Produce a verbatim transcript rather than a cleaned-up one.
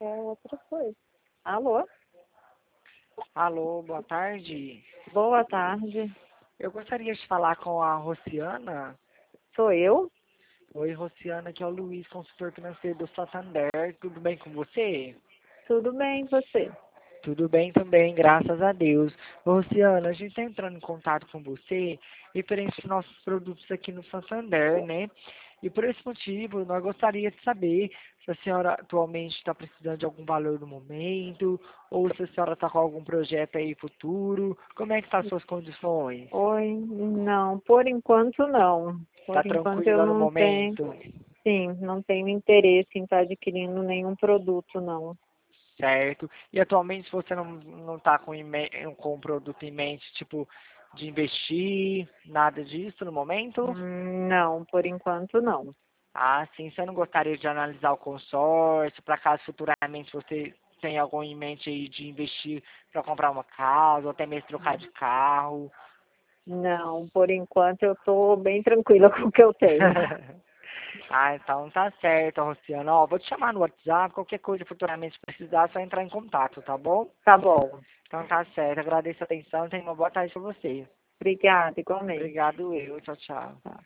quer outra coisa. Alô? Alô, boa tarde. Boa tarde. Eu gostaria de falar com a Rociana. Sou eu? Oi, Rociana, aqui é o Luiz, consultor financeiro do Santander. Tudo bem com você? Tudo bem, e você? Tudo bem também, graças a Deus. Rociana, a gente está entrando em contato com você referente aos nossos produtos aqui no Santander, né? E por esse motivo, nós gostaríamos de saber se a senhora atualmente está precisando de algum valor no momento, ou se a senhora está com algum projeto aí futuro. Como é que estão as suas condições? Oi, não, por enquanto não. Está Por enquanto eu tranquila no não tenho, momento? sim, não tenho interesse em estar adquirindo nenhum produto, não. Certo. E atualmente você não não está com, em me- com um produto em mente, tipo, de investir, nada disso no momento? Hum, Não, por enquanto não. Ah, sim. Você não gostaria de analisar o consórcio, para caso futuramente você tenha algo em mente aí de investir para comprar uma casa, ou até mesmo trocar de carro? Não, por enquanto eu estou bem tranquila com o que eu tenho. Ah, então tá certo, Rociana. Ó, vou te chamar no WhatsApp, qualquer coisa futuramente precisar, é só entrar em contato, tá bom? Tá bom. Então tá certo. Agradeço a atenção. Tenha uma boa tarde para você. Obrigada, igualmente. Obrigado eu. Tchau, tchau. Tá.